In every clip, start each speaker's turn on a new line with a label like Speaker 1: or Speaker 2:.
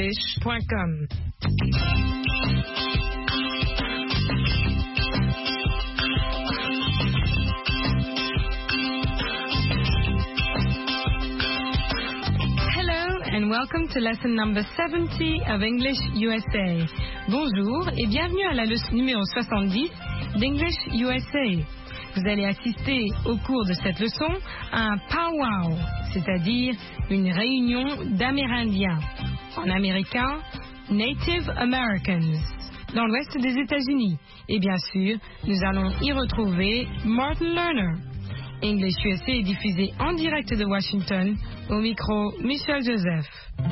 Speaker 1: lesenenglish.com. And welcome to lesson number 70 of English USA. Bonjour et bienvenue à la leçon numéro 70 d'English USA. Vous allez assister au cours de cette leçon à un powwow, c'est-à-dire une réunion d'Amérindiens. En américain, Native Americans, dans l'ouest des États-Unis. Et bien sûr, nous allons y retrouver Martin Lerner. English USA est diffusé en direct de Washington, au micro Michel Joseph.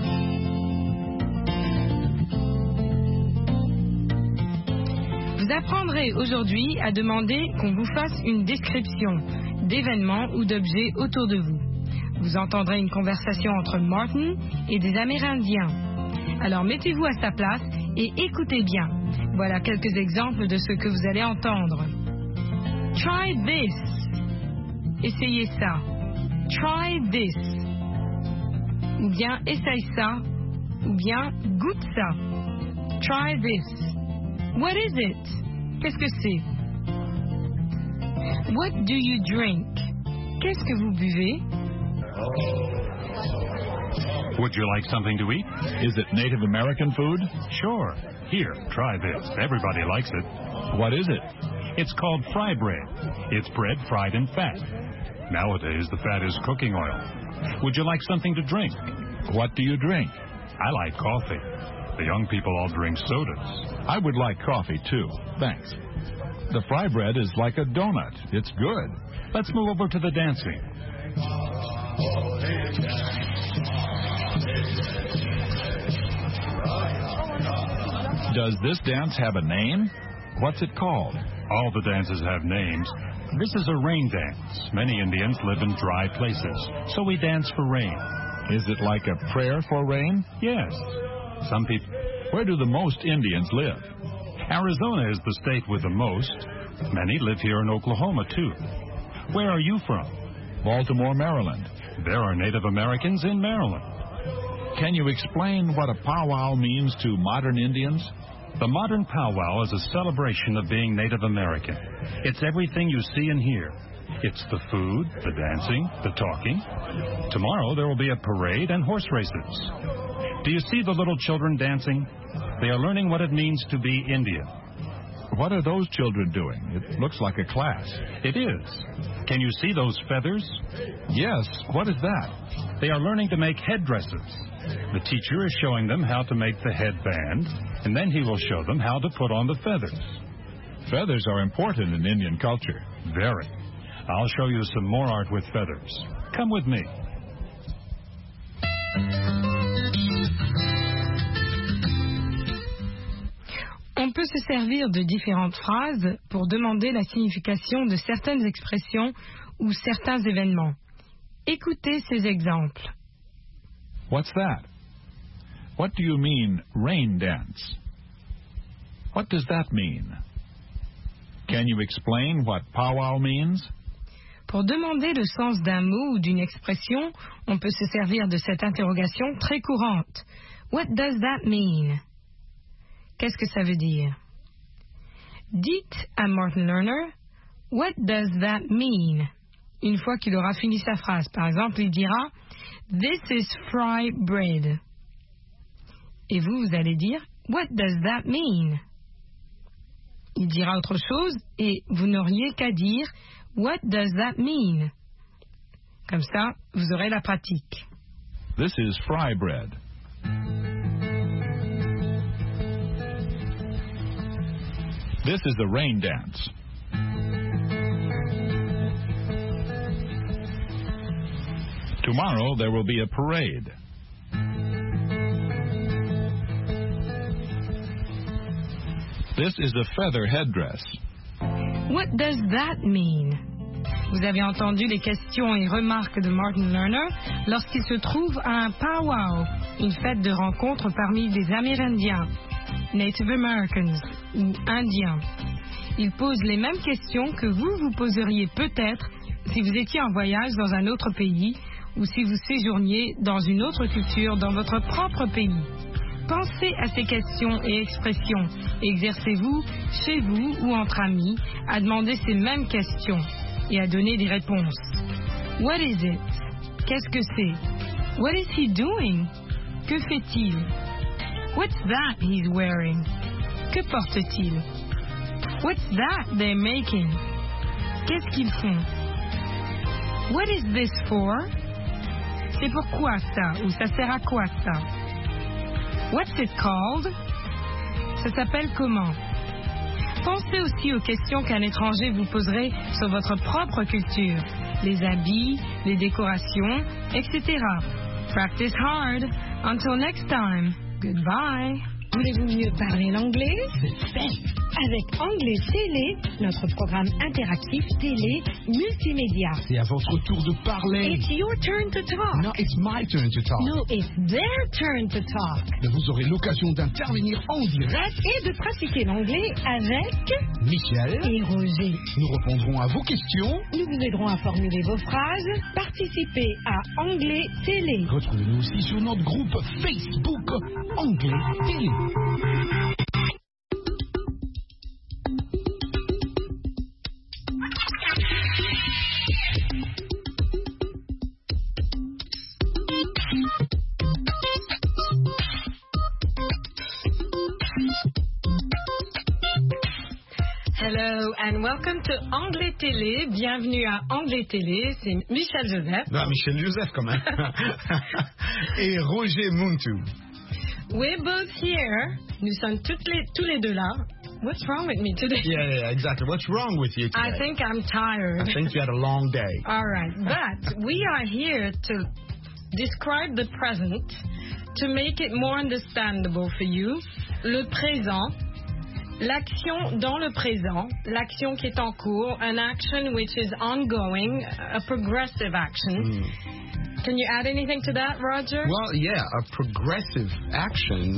Speaker 1: Vous apprendrez aujourd'hui à demander qu'on vous fasse une description d'événements ou d'objets autour de vous. Vous entendrez une conversation entre Martin et des Amérindiens. Alors mettez-vous à sa place et écoutez bien. Voilà quelques exemples de ce que vous allez entendre. Try this. Essayez ça. Try this. Ou bien essaye ça. Ou bien goûte ça. Try this. What is it? Qu'est-ce que c'est? What do you drink? Qu'est-ce que vous buvez?
Speaker 2: Would you like something to eat?
Speaker 3: Is it Native American food?
Speaker 2: Sure. Here, try this. Everybody likes it.
Speaker 3: What is it?
Speaker 2: It's called fry bread. It's bread fried in fat. Nowadays, the fat is cooking oil. Would you like something to drink?
Speaker 3: What do you drink?
Speaker 2: I like coffee. The young people all drink sodas.
Speaker 3: I would like coffee, too. Thanks. The fry bread is like a donut. It's good.
Speaker 2: Let's move over to the dancing.
Speaker 3: Does this dance have a name? What's it called?
Speaker 2: All the dances have names. This is a rain dance. Many Indians live in dry places, so we dance for rain.
Speaker 3: Is it like a prayer for rain?
Speaker 2: Yes. Some people...
Speaker 3: Where do the most Indians live?
Speaker 2: Arizona is the state with the most. Many live here in Oklahoma, too. Where are you from?
Speaker 3: Baltimore, Maryland.
Speaker 2: There are Native Americans in Maryland.
Speaker 3: Can you explain what a powwow means to modern Indians?
Speaker 2: The modern powwow is a celebration of being Native American. It's everything you see and hear. It's the food, the dancing, the talking. Tomorrow there will be a parade and horse races. Do you see the little children dancing? They are learning what it means to be Indian.
Speaker 3: What are those children doing? It looks like a class.
Speaker 2: It is. Can you see those feathers?
Speaker 3: Yes. What is that?
Speaker 2: They are learning to make headdresses. The teacher is showing them how to make the headband, and then he will show them how to put on the feathers.
Speaker 3: Feathers are important in Indian culture.
Speaker 2: Very. I'll show you some more art with feathers. Come with me.
Speaker 1: On peut se servir de différentes phrases pour demander la signification de certaines expressions ou certains événements. Écoutez ces exemples.
Speaker 3: What's that? What do you mean, rain dance? What does that mean? Can you explain what powwow means?
Speaker 1: Pour demander le sens d'un mot ou d'une expression, on peut se servir de cette interrogation très courante. What does that mean? Qu'est-ce que ça veut dire? Dites à Martin Lerner, what does that mean? Une fois qu'il aura fini sa phrase. Par exemple, il dira, this is fry bread. Et vous allez dire, what does that mean? Il dira autre chose et vous n'auriez qu'à dire, what does that mean? Comme ça, vous aurez la pratique.
Speaker 3: This is fry bread. This is the rain dance. Tomorrow there will be a parade. This is a feather headdress.
Speaker 1: What does that mean? Vous avez entendu les questions et remarques de Martin Lerner lorsqu'il se trouve à un powwow, une fête de rencontre parmi des Amérindiens, Native Americans ou Indiens. Il pose les mêmes questions que vous poseriez peut-être si vous étiez en voyage dans un autre pays ou si vous séjourniez dans une autre culture dans votre propre pays. Pensez à ces questions et expressions. Exercez-vous, chez vous ou entre amis, à demander ces mêmes questions et à donner des réponses. What is it? Qu'est-ce que c'est? What is he doing? Que fait-il? What's that he's wearing? Que porte-t-il? What's that they're making? Qu'est-ce qu'ils font? What is this for? C'est pourquoi ça? Ou ça sert à quoi ça? What's it called? Ça s'appelle comment? Pensez aussi aux questions qu'un étranger vous poserait sur votre propre culture, les habits, les décorations, etc. Practice hard. Until next time. Goodbye. Voulez-vous mieux parler l'anglais? Avec Anglais Télé, notre programme interactif télé multimédia.
Speaker 4: C'est à votre tour de parler.
Speaker 1: It's your turn to talk.
Speaker 4: No, it's my turn to talk.
Speaker 1: No, it's their turn to talk.
Speaker 4: Vous aurez l'occasion d'intervenir en direct
Speaker 1: Et de pratiquer l'anglais avec
Speaker 4: Michel
Speaker 1: et Roger.
Speaker 4: Nous répondrons à vos questions.
Speaker 1: Nous vous aiderons à formuler vos phrases. Participez à Anglais Télé.
Speaker 4: Retrouvez-nous aussi sur notre groupe Facebook Anglais Télé.
Speaker 1: Hello and welcome to Anglais Télé. Bienvenue à Anglais Télé. C'est Michel Joseph.
Speaker 4: Non, Michel Joseph quand même. Et Roger Muntu.
Speaker 1: We're both here. Nous sommes tous les deux là. What's wrong with me today?
Speaker 4: Yeah, exactly. What's wrong with you today?
Speaker 1: I think I'm tired.
Speaker 4: I think you had a long day.
Speaker 1: All right, but we are here to describe the present, to make it more understandable for you. Le présent, l'action dans le présent, l'action qui est en cours, an action which is ongoing, a progressive action. Can you add anything to that, Roger?
Speaker 4: Well, yeah, a progressive action,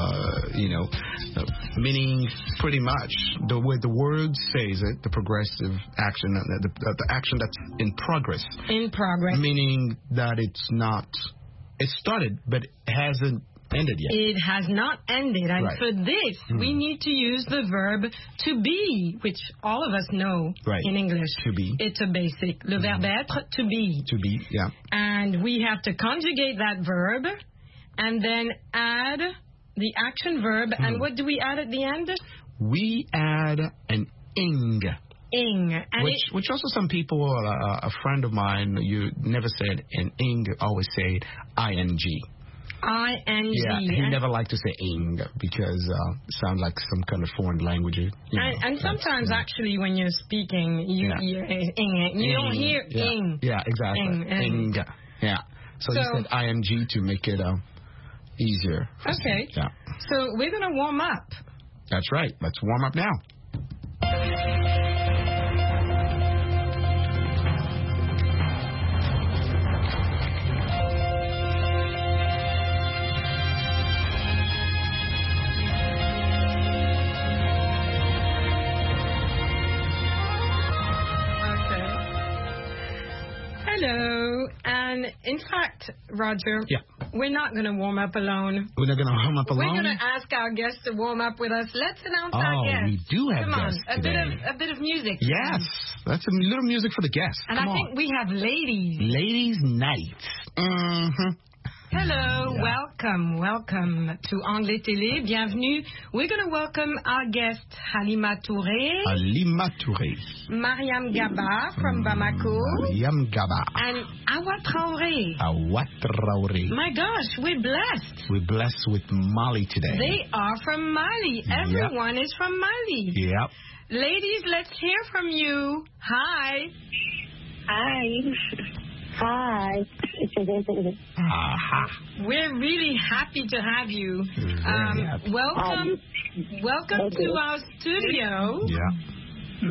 Speaker 4: meaning pretty much the way the word says it, the progressive action, the action that's in progress.
Speaker 1: In progress.
Speaker 4: Meaning that it started, but it hasn't ended yet.
Speaker 1: It has not ended, and
Speaker 4: Right.
Speaker 1: for this, we need to use the verb to be, which all of us know
Speaker 4: Right.
Speaker 1: in English.
Speaker 4: To be.
Speaker 1: It's a basic. Le verbe être, to be.
Speaker 4: To be, yeah.
Speaker 1: And we have to conjugate that verb, and then add the action verb. And what do we add at the end?
Speaker 4: We add an ing.
Speaker 1: Ing. And
Speaker 4: Which also some people, a friend of mine, you never said an ing, always say ing.
Speaker 1: I-N-G.
Speaker 4: Yeah, he never liked to say ing because it sounds like some kind of foreign language.
Speaker 1: And sometimes, actually, when you're speaking, you hear ing. You don't hear ing.
Speaker 4: Yeah, exactly.
Speaker 1: Ing.
Speaker 4: Yeah. So you said ing to make it easier.
Speaker 1: Okay.
Speaker 4: Yeah.
Speaker 1: So we're going to warm up.
Speaker 4: That's right. Let's warm up now.
Speaker 1: Hello. And in fact, Roger, we're not going to warm up alone.
Speaker 4: We're not going to warm up alone?
Speaker 1: We're going to ask our guests to warm up with us. Let's announce our guests.
Speaker 4: We do have
Speaker 1: Come
Speaker 4: guests
Speaker 1: on,
Speaker 4: today.
Speaker 1: a bit of music.
Speaker 4: Yes, that's a little music for the guests.
Speaker 1: And
Speaker 4: Come
Speaker 1: I
Speaker 4: on.
Speaker 1: think we have ladies.
Speaker 4: Ladies' night. Mm-hmm.
Speaker 1: Hello, welcome to Anglais Télé. Bienvenue. We're going to welcome our guest Halima Touré.
Speaker 4: Halima Touré.
Speaker 1: Mariam Gaba from Bamako.
Speaker 4: Mariam Gaba.
Speaker 1: And Awa Traoré.
Speaker 4: Awa Traoré.
Speaker 1: My gosh, we're blessed.
Speaker 4: We're blessed with Mali today.
Speaker 1: They are from Mali. Everyone is from Mali.
Speaker 4: Yep.
Speaker 1: Ladies, let's hear from you. Hi.
Speaker 5: Hi. Hi.
Speaker 4: Aha.
Speaker 1: We're really happy to have you.
Speaker 4: Very happy.
Speaker 1: Welcome to our studio.
Speaker 4: Yeah.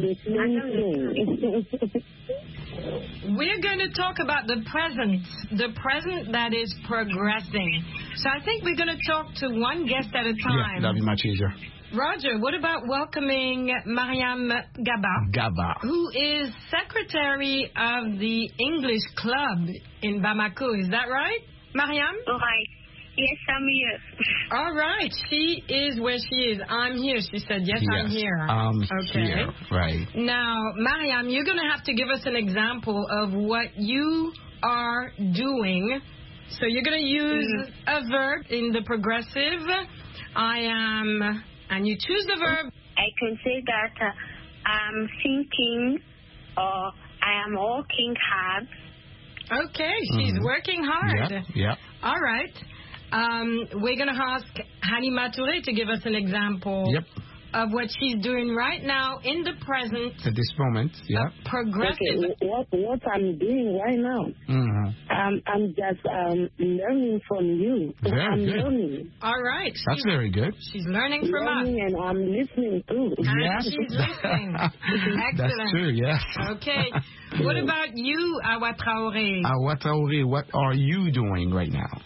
Speaker 1: We're going to talk about the present that is progressing. So I think we're going to talk to one guest at a time.
Speaker 4: Yeah, that'll be much easier.
Speaker 1: Roger, what about welcoming Mariam Gaba, who is secretary of the English Club in Bamako? Is that right, Mariam?
Speaker 5: Right. Yes, I'm here.
Speaker 1: All right. She is where she is. I'm here. She said, yes, I'm here. Okay.
Speaker 4: Here. Right.
Speaker 1: Now, Mariam, you're going to have to give us an example of what you are doing. So you're going to use a verb in the progressive. I am, and you choose the verb.
Speaker 5: I can say that I'm thinking or I am working hard.
Speaker 1: Okay, she's working hard.
Speaker 4: Yeah.
Speaker 1: All right. We're going to ask Halima Touré to give us an example of what she's doing right now in the present.
Speaker 4: At this moment,
Speaker 1: Progressive.
Speaker 6: Okay, what I'm doing right now, I'm just learning from you. I'm
Speaker 4: good.
Speaker 6: learning.
Speaker 1: All right.
Speaker 4: That's very good.
Speaker 1: She's learning from us.
Speaker 6: And I'm listening too.
Speaker 1: And
Speaker 4: Yes.
Speaker 1: she's listening. Excellent.
Speaker 4: That's true, yes.
Speaker 1: Okay. What about you, Awa Traoré?
Speaker 4: Awa Traoré, what are you doing right now?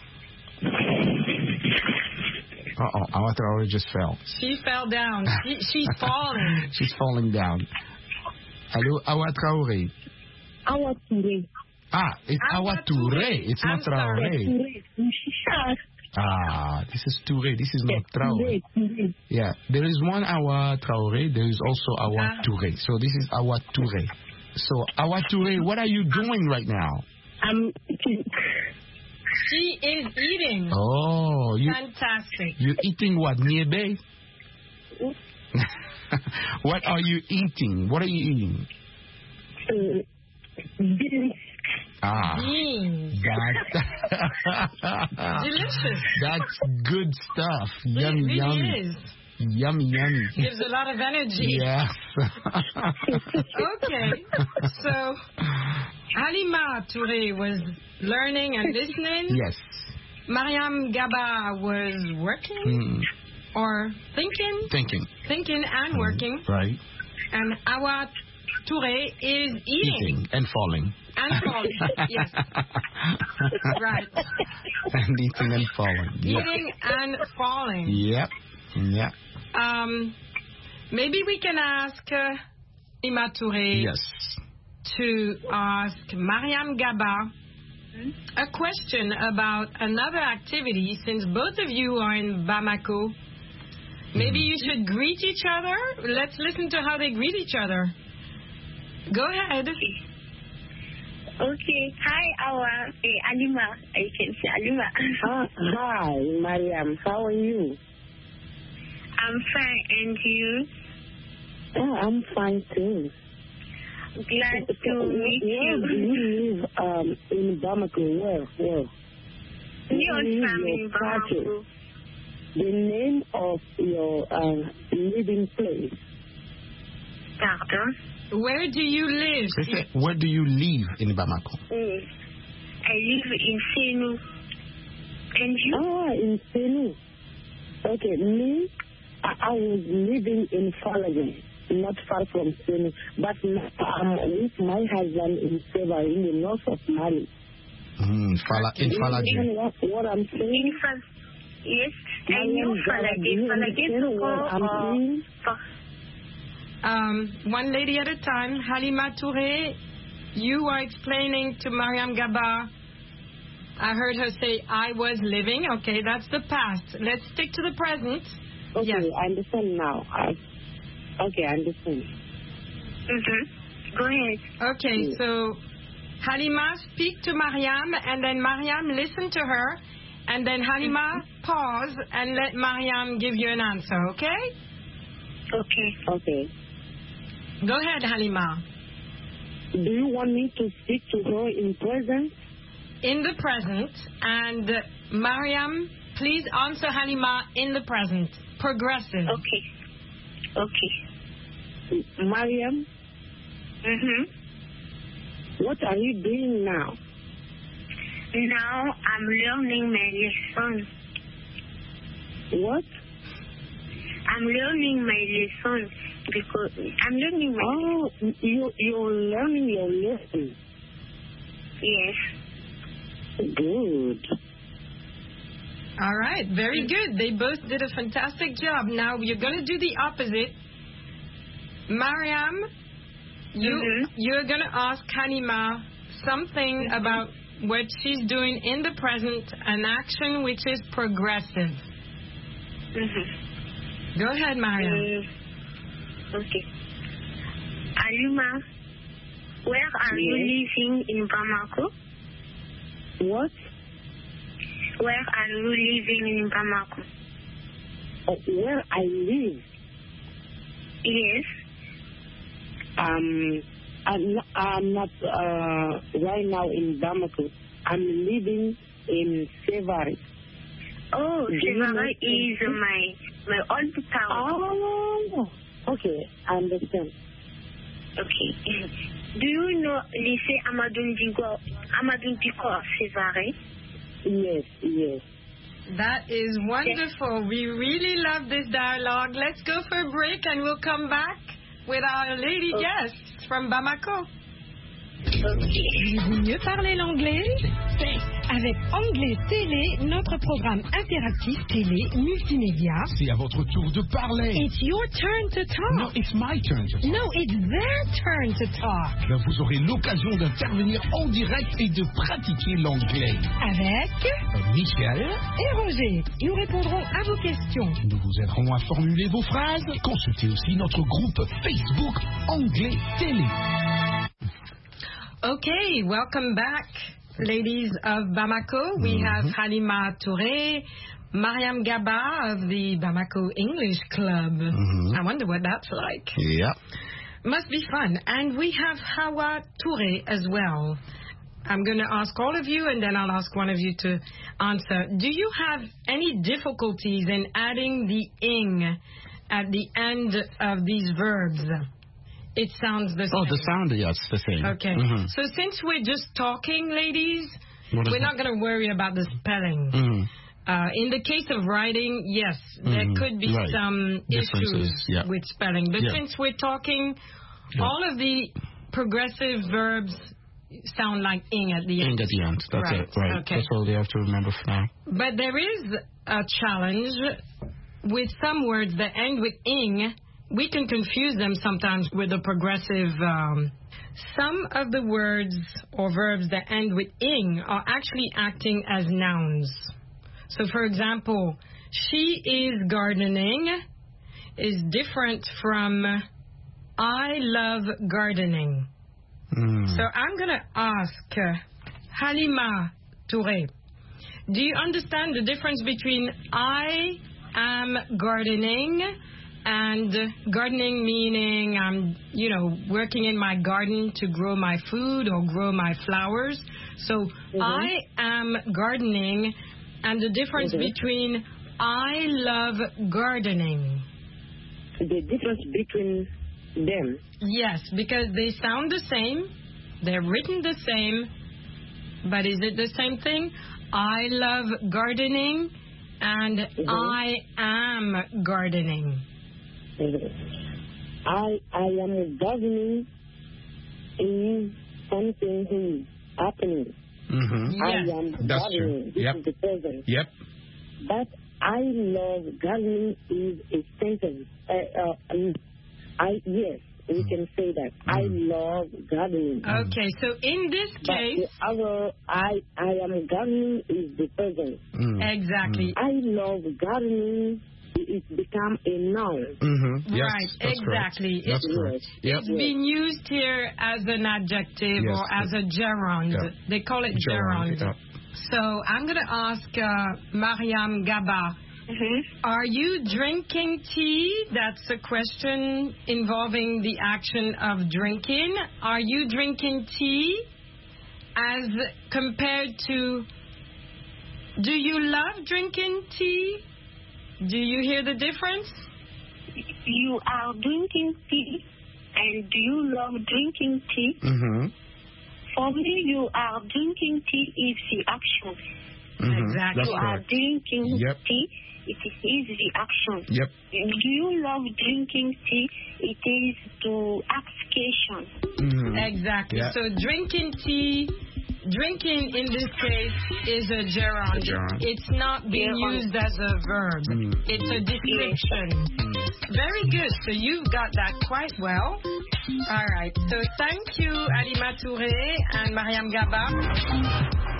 Speaker 4: Uh-oh, Awa Traoré just fell.
Speaker 1: She fell down. She's falling.
Speaker 4: She's falling down. Hello, Awa Traoré.
Speaker 6: Awa Touré.
Speaker 4: Ah, it's Awa Touré. It's not Traoré. Ah, this is Touré. This is not Traoré. Yeah, there is one Awa Traoré. There is also Awa Touré. So this is Awa Touré. So, Awa Touré, what are you doing right now?
Speaker 1: She is eating.
Speaker 4: Oh,
Speaker 1: Fantastic.
Speaker 4: You're eating what? Niébé? What are you eating? What are you eating?
Speaker 6: Beans.
Speaker 1: Beans. Delicious.
Speaker 4: That's good stuff.
Speaker 1: It
Speaker 4: Yummy,
Speaker 1: really
Speaker 4: yummy.
Speaker 1: is.
Speaker 4: Yummy, yummy.
Speaker 1: Gives a lot of energy.
Speaker 4: Yes.
Speaker 1: Okay. So, Halima Touré was learning and listening.
Speaker 4: Yes.
Speaker 1: Mariam Gaba was working or thinking. Thinking and working.
Speaker 4: Right.
Speaker 1: And Awa Touré is eating.
Speaker 4: And falling.
Speaker 1: And falling. Yes. Right.
Speaker 4: And eating and falling.
Speaker 1: Eating and falling.
Speaker 4: Yep. Yeah.
Speaker 1: Maybe we can ask Halima Touré to ask Mariam Gaba a question about another activity. Since both of you are in Bamako, maybe you should greet each other. Let's listen to how they greet each other. Go ahead.
Speaker 5: Okay. Hi, Awa. Halima. I can say Halima.
Speaker 6: Hi, Mariam. How are you?
Speaker 5: I'm fine. And you?
Speaker 6: Oh, I'm fine too.
Speaker 5: Glad to meet
Speaker 6: Where do
Speaker 5: you.
Speaker 6: you live in Bamako? Where?
Speaker 5: In Bamako.
Speaker 6: The name of your living place.
Speaker 5: Pardon?
Speaker 1: Where do you live?
Speaker 4: Where do you live in Bamako?
Speaker 5: I live in Senu. And you?
Speaker 6: In Senu. Okay, me, I was living in Falagé, not far from Senu, but now I'm with my husband in Seva, in the north of Mali.
Speaker 4: In Falagé.
Speaker 6: What I'm saying?
Speaker 5: Yes, I know Falagé.
Speaker 1: One lady at a time. Halima Touré, you are explaining to Mariam Gaba. I heard her say, I was living. Okay, that's the past. Let's stick to the present.
Speaker 6: Okay,
Speaker 1: yes.
Speaker 6: I understand now. Okay, I understand.
Speaker 5: Go ahead.
Speaker 1: Okay, so Halima, speak to Mariam, and then Mariam, listen to her, and then Halima, pause, and let Mariam give you an answer, okay?
Speaker 6: Okay.
Speaker 1: Go ahead, Halima.
Speaker 6: Do you want me to speak to her in present?
Speaker 1: In the present, and Mariam, please answer Halima in the present. Progressive.
Speaker 5: Okay.
Speaker 6: Mariam? What are you doing now?
Speaker 5: Now I'm learning my lesson.
Speaker 6: What?
Speaker 5: I'm learning my lesson because I'm learning my
Speaker 6: lesson. You're learning your lesson?
Speaker 5: Yes.
Speaker 6: Good.
Speaker 1: All right, very good. They both did a fantastic job. Now you're going to do the opposite. Mariam, you're going to ask Halima something about what she's doing in the present, an action which is progressive. Go ahead, Mariam.
Speaker 5: Okay. Alima, where are you living in Bamako?
Speaker 6: What?
Speaker 5: Where are you living in Bamako?
Speaker 6: Where I live?
Speaker 5: Yes.
Speaker 6: I'm not right now in Bamako. I'm living in Sevare.
Speaker 5: Oh, Sevare is my old town.
Speaker 6: Oh, okay, I understand.
Speaker 5: Okay. Do you know Lycée Amadou Diko of Sevare?
Speaker 6: Yes.
Speaker 1: That is wonderful. We really love this dialogue. Let's go for a break and we'll come back with our lady guests from Bamako.
Speaker 7: Voulez-vous mieux parler l'anglais? Avec Anglais Télé, notre programme interactif télé multimédia.
Speaker 8: C'est à votre tour de parler.
Speaker 7: It's your turn to talk.
Speaker 8: No, it's my turn to talk.
Speaker 7: No, it's their turn to talk.
Speaker 8: Ben, vous aurez l'occasion d'intervenir en direct et de pratiquer l'anglais.
Speaker 7: Avec
Speaker 8: Michel
Speaker 7: et Roger. Nous répondrons à vos questions.
Speaker 8: Nous vous aiderons à formuler vos phrases. Consultez aussi notre groupe Facebook Anglais Télé.
Speaker 1: Okay, welcome back, ladies of Bamako. We have Halima Touré, Mariam Gaba of the Bamako English Club. I wonder what that's like.
Speaker 4: Yeah.
Speaker 1: Must be fun. And we have Hawa Touré as well. I'm going to ask all of you, and then I'll ask one of you to answer. Do you have any difficulties in adding the ing at the end of these verbs? It sounds the same.
Speaker 4: Oh, the sound, yes, the same.
Speaker 1: Okay. So since we're just talking, ladies, we're not going to worry about the spelling. In the case of writing, yes, there could be some issues with spelling. But since we're talking, all of the progressive verbs sound like ing at the end.
Speaker 4: Ing at the end, that's it, right.
Speaker 1: Okay.
Speaker 4: That's all they have to remember for now.
Speaker 1: But there is a challenge with some words that end with ing. We can confuse them sometimes with the progressive. Some of the words or verbs that end with ing are actually acting as nouns. So, for example, she is gardening is different from I love gardening. So I'm going to ask Halima Touré, do you understand the difference between I am gardening and gardening meaning I'm, working in my garden to grow my food or grow my flowers? So I am gardening and the difference between I love gardening.
Speaker 6: The difference between them?
Speaker 1: Yes, because they sound the same. They're written the same. But is it the same thing? I love gardening and I am gardening.
Speaker 6: I am gardening is something is happening. I am
Speaker 8: That's
Speaker 6: gardening.
Speaker 8: True.
Speaker 6: This is the present.
Speaker 8: Yep.
Speaker 6: But I love gardening is a sentence. Yes, we can say that. I love gardening.
Speaker 1: Okay, so in this case,
Speaker 6: but I am gardening is the present.
Speaker 1: Exactly.
Speaker 6: I love gardening. It become a noun.
Speaker 8: Yes,
Speaker 1: right, exactly.
Speaker 8: That's correct.
Speaker 1: It's being used here as an adjective or as a gerund.
Speaker 8: Yeah.
Speaker 1: They call it gerund.
Speaker 8: Yeah.
Speaker 1: So I'm going to ask Mariam Gaba, are you drinking tea? That's a question involving the action of drinking. Are you drinking tea as compared to, do you love drinking tea? Do you hear the difference?
Speaker 5: You are drinking tea, and do you love drinking tea? For me, you are drinking tea is the action.
Speaker 1: Exactly.
Speaker 5: You are drinking
Speaker 8: Yep.
Speaker 5: tea, it is the action.
Speaker 8: Yep.
Speaker 5: Do you love drinking tea? It is to action.
Speaker 1: Exactly.
Speaker 8: Yeah.
Speaker 1: So drinking tea, drinking in this case is a gerund. It's not being used as a verb. It's a description. Very good. So you've got that quite well. All right. So thank you, Halima Touré and Mariam Gaba.